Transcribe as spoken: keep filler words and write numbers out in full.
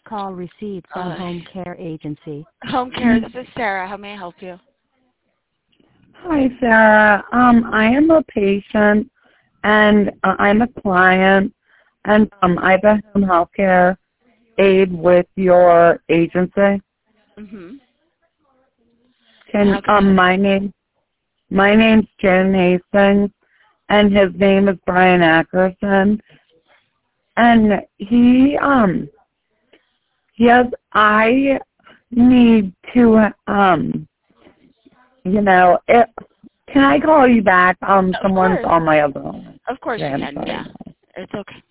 call received from Uh, Home Care Agency. Home Care, this is Sarah. How may I help you? Hi, Sarah. Um, I am a patient, and uh, I'm a client, and um, I have a home health care aid with your agency. Mm-hmm. Can How can I um, help my name, my name's Jen Hastings, and his name is Brian Ackerson, and he um, he has. I need to um. You know, it, can I call you back? Um, Of someone's course. on my other line. Of course Yeah, you I'm can, sorry. yeah. It's okay.